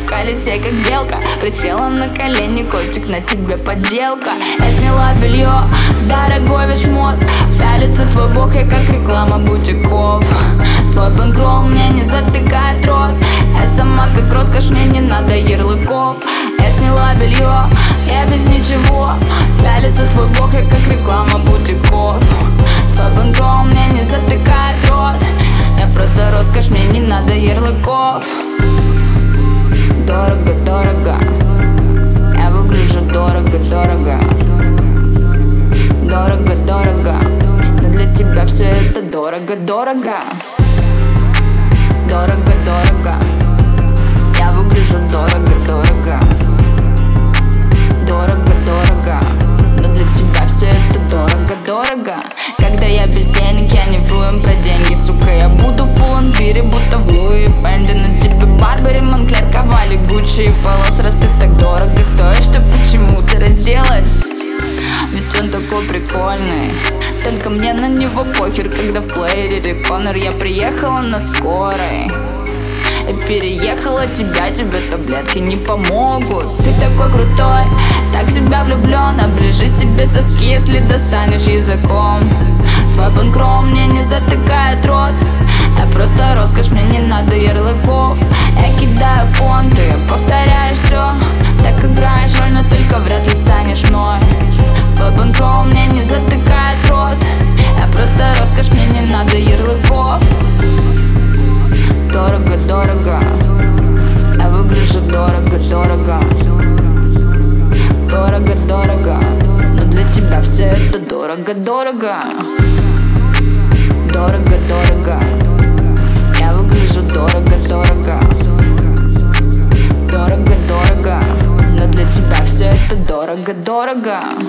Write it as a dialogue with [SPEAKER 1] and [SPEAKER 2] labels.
[SPEAKER 1] колесе, как белка. Присела на колени, котик, на тебе подделка. Я сняла белье, дорогой весь мод. Пялится твой бог, я как реклама бутиков. Твой банкролл мне не затыкает рот. Я сама как роскошь, мне не надо ярлыков. Я сняла белье, я без ничего. Пялится твой бог, я как реклама бутиков. Твой банкролл мне не затыкает рот. Я просто роскошь, мне не надо ярлыков. Дорого, дорого. Я выгляжу дорого, дорого. Дорого, дорого. Но для тебя все это дорого, дорого. Дорого, дорого. Я выгляжу дорого, дорого. Дорого, дорого. Но для тебя все это дорого, дорого. Когда я без денег, я не вруем про деньги, сука. Я буду в Пуланбире, будто в Луи Фенди. На тебе Барбари, Монклер, Ковали, Гуччи и волос. Раз ты так дорого стоишь, то почему ты разделась? Ведь он такой прикольный, только мне на него похер. Когда в плеере Коннор, я приехала на скорой. Я переехала тебя, тебе таблетки не помогут. Ты такой крутой, так себя влюблен. Оближи себе соски, если достанешь языком. Твой банкролл мне не затыкает рот. Я просто роскошь, мне не надо ярлыков. Я кидаю понты, повторяешь все. Так играешь роль, но только вряд ли станешь мной. Твой банкролл мне не затыкает рот. Я просто роскошь, мне не надо ярлыков. Дорого, дорого. Я выгляжу дорого, дорого. Дорого, дорого. Но для тебя все это дорого, дорого. Дорого, дорого. Я выгляжу дорого, дорого. Дорого, дорого. Но для тебя все это дорого, дорого.